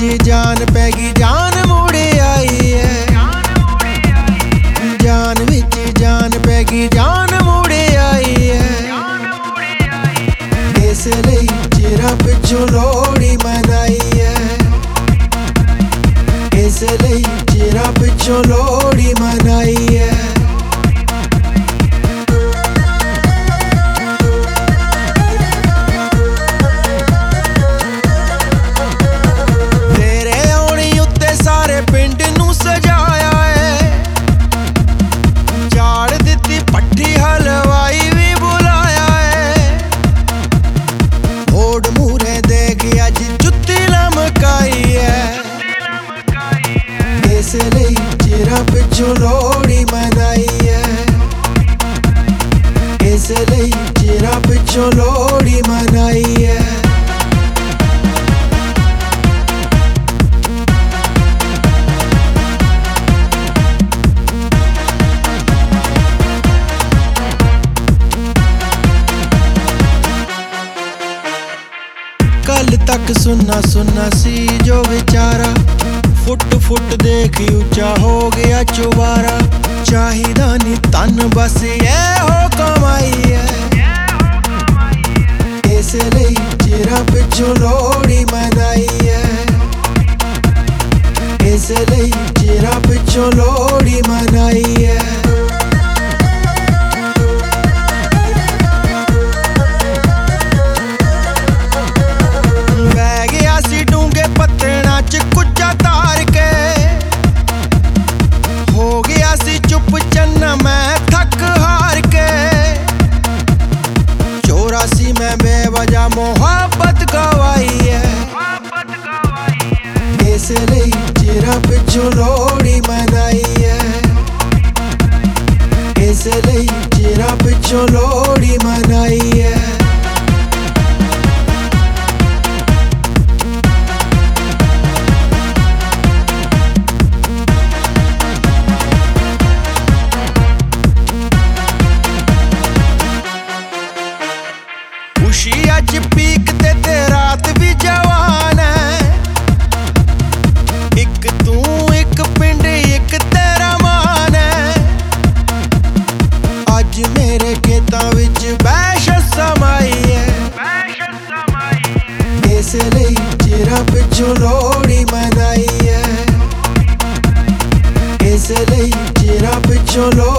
जान पैगी जान मुड़े आई है। जान विच जान पैगी जान मुड़े आई है। इसलिए चिरा पिछों लोहड़ी मनाई है। इसलिए चिरा पिछों लोहड़ी मनाई है। इसलिए चिरा पिछों लोहड़ी मनाई है। इसलिए चिरा पिछों लोहड़ी मनाई है। कल तक सुनना सुनना सी जो बेचारा, फुट फुट देख ऊंचा हो गया चुबारा। चाहिदा नी तन बस ये हो कमाई है। इसलिए चिरा पिछों लोहड़ी मनाई है। इसलिए चिरा पिछों लोहड़ी मनाई है। मैं बेवजह मोहब्बत गवाई है। इसलिए चिरा पिछों लोहड़ी मनाई है। इसलिए चिरा पिछों लोहड़ी मनाई है। खुशी अज पीक ते रात भी जवान है। एक तू एक पिंड एक तेरा मान है। अज मेरे खेतां विच बैशत समाई है। इसलिए चिरा पिछों लोहड़ी मनाई है। इसलिए चिरा पिछों